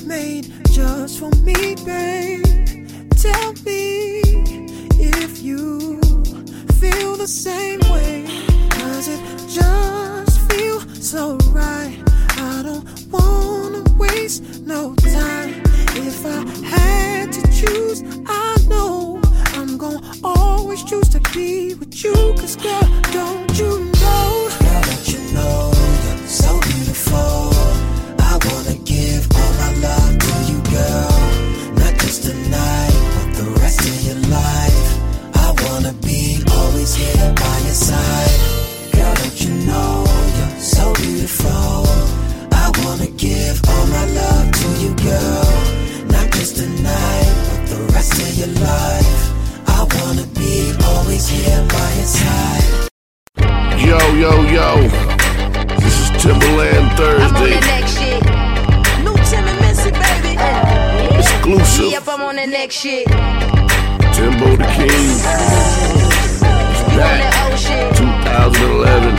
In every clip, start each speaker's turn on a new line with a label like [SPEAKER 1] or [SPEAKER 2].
[SPEAKER 1] made just for me, babe. Tell me if you feel the same way. Does it just feel so right? I don't wanna waste no time. If I had to choose, I know I'm gonna always choose to be with you. Cause girl, don't you know?
[SPEAKER 2] Girl, don't you know you're so beautiful? I wanna give all my love to you, girl. Not just tonight, but the rest of your life. I wanna be always here by your side. Girl, don't you know you're so beautiful? I wanna give all my love to you, girl. Not just tonight, but the rest of your life. I wanna be always here by your side.
[SPEAKER 3] Yo, yo, yo. This is Timberland Thursday.
[SPEAKER 4] I'm on the next shit. New Tim and Missy, baby.
[SPEAKER 3] Exclusive.
[SPEAKER 4] Yep, I'm on the next shit.
[SPEAKER 3] Timbo the King. It's back. 2011.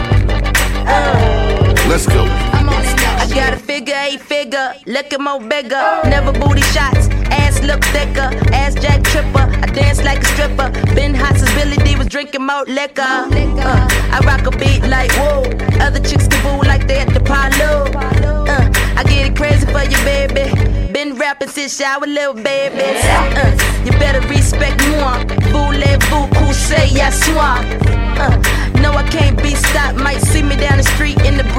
[SPEAKER 3] Let's go.
[SPEAKER 4] I got a figure, 8 figure, looking more bigger. Never booty shots, ass look thicker. Ass jack tripper, I dance like a stripper. Been hot since Billy D was drinking more liquor. I rock a beat like whoa. Other chicks can boo like they at the Palo. I get it crazy for you, baby. Been rapping since shower, little babies. You better respect moi. Voulez-vous coucher, y'a soir. No, I can't be stopped. Might see me down the street in the